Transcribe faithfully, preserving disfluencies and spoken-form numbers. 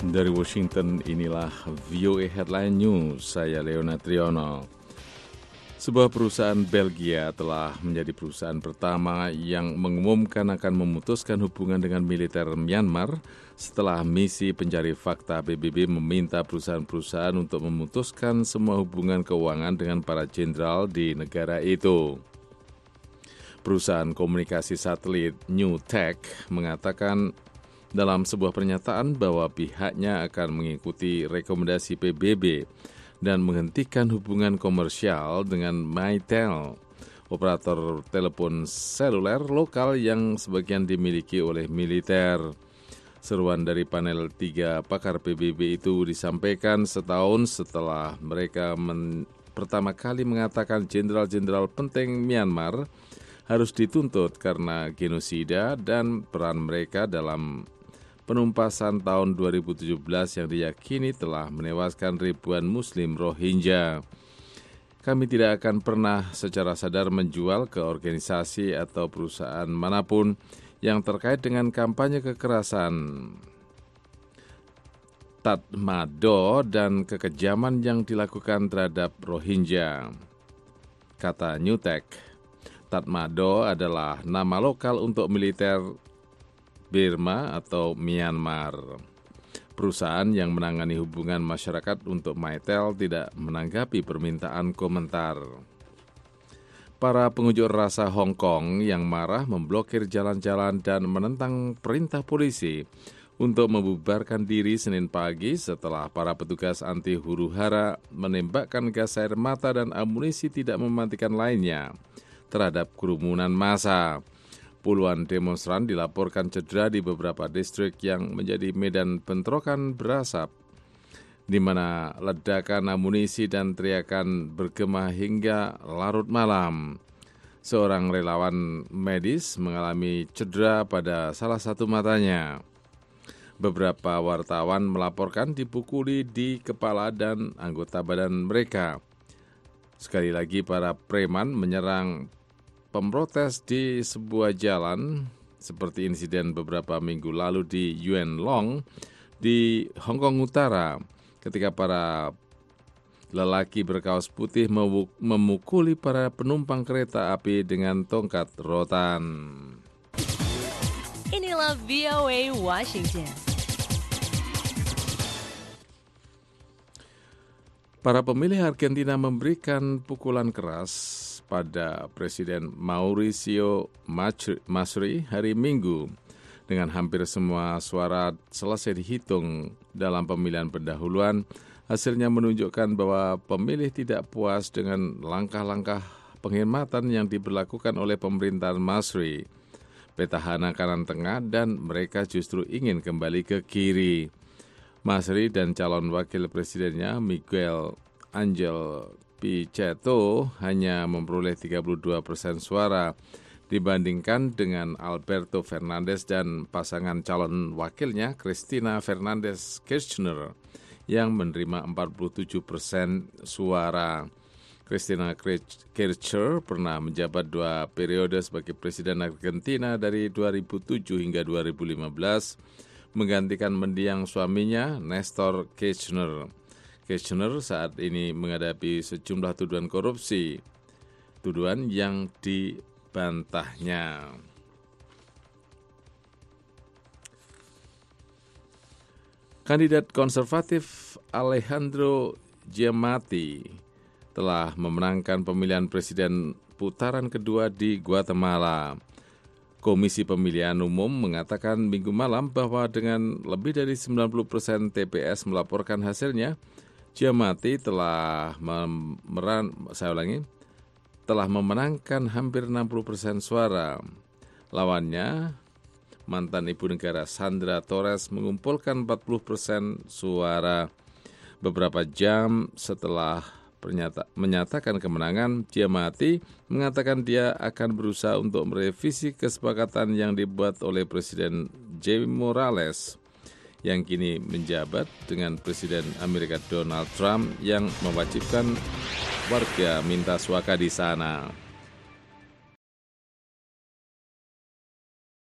Dari Washington, inilah V O A Headline News, saya Leona Triono. Sebuah perusahaan Belgia telah menjadi perusahaan pertama yang mengumumkan akan memutuskan hubungan dengan militer Myanmar setelah misi pencari fakta P B B meminta perusahaan-perusahaan untuk memutuskan semua hubungan keuangan dengan para jenderal di negara itu. Perusahaan komunikasi satelit New Tech mengatakan dalam sebuah pernyataan bahwa pihaknya akan mengikuti rekomendasi P B B dan menghentikan hubungan komersial dengan Mytel, operator telepon seluler lokal yang sebagian dimiliki oleh militer. Seruan dari panel tiga pakar P B B itu disampaikan setahun setelah mereka men- pertama kali mengatakan jenderal-jenderal penting Myanmar harus dituntut karena genosida dan peran mereka dalam penumpasan tahun dua ribu tujuh belas yang diyakini telah menewaskan ribuan Muslim Rohingya. Kami tidak akan pernah secara sadar menjual ke organisasi atau perusahaan manapun yang terkait dengan kampanye kekerasan, Tatmadaw dan kekejaman yang dilakukan terhadap Rohingya, kata New Tech. Tatmadaw adalah nama lokal untuk militer Burma atau Myanmar. Perusahaan yang menangani hubungan masyarakat untuk Mytel tidak menanggapi permintaan komentar. Para pengunjuk rasa Hong Kong yang marah memblokir jalan-jalan dan menentang perintah polisi untuk membubarkan diri Senin pagi setelah para petugas anti huru-hara menembakkan gas air mata dan amunisi tidak mematikan lainnya terhadap kerumunan massa. Puluhan demonstran dilaporkan cedera di beberapa distrik yang menjadi medan bentrokan berasap, di mana ledakan amunisi dan teriakan bergema hingga larut malam. Seorang relawan medis mengalami cedera pada salah satu matanya. Beberapa wartawan melaporkan dipukuli di kepala dan anggota badan mereka. Sekali lagi para preman menyerang pemprotes di sebuah jalan seperti insiden beberapa minggu lalu di Yuen Long di Hong Kong Utara ketika para lelaki berkaos putih memukuli para penumpang kereta api dengan tongkat rotan. Inilah V O A Washington. Para pemilih Argentina memberikan pukulan keras pada Presiden Mauricio Macri hari Minggu dengan hampir semua suara selesai dihitung dalam pemilihan pendahuluan. Hasilnya menunjukkan bahwa pemilih tidak puas dengan langkah-langkah penghematan yang diberlakukan oleh pemerintahan Macri, petahana kanan tengah, dan mereka justru ingin kembali ke kiri. Macri dan calon wakil presidennya Miguel Angel Pichetto hanya memperoleh tiga puluh dua persen suara dibandingkan dengan Alberto Fernandez dan pasangan calon wakilnya Cristina Fernandez Kirchner yang menerima empat puluh tujuh persen suara. Cristina Kirchner pernah menjabat dua periode sebagai presiden Argentina dari dua ribu tujuh hingga dua ribu lima belas, menggantikan mendiang suaminya Néstor Kirchner. Kirchner saat ini menghadapi sejumlah tuduhan korupsi, tuduhan yang dibantahnya. Kandidat konservatif Alejandro Giammattei telah memenangkan pemilihan presiden putaran kedua di Guatemala. Komisi Pemilihan Umum mengatakan minggu malam bahwa dengan lebih dari sembilan puluh persen T P S melaporkan hasilnya, Giammattei telah memeran, saya ulangi, telah memenangkan hampir enam puluh persen suara. Lawannya, mantan ibu negara Sandra Torres mengumpulkan empat puluh persen suara. Beberapa jam setelah pernyata, menyatakan kemenangan, Giammattei mengatakan dia akan berusaha untuk merevisi kesepakatan yang dibuat oleh Presiden Jaime Morales yang kini menjabat dengan Presiden Amerika Donald Trump yang mewajibkan warga minta suaka di sana.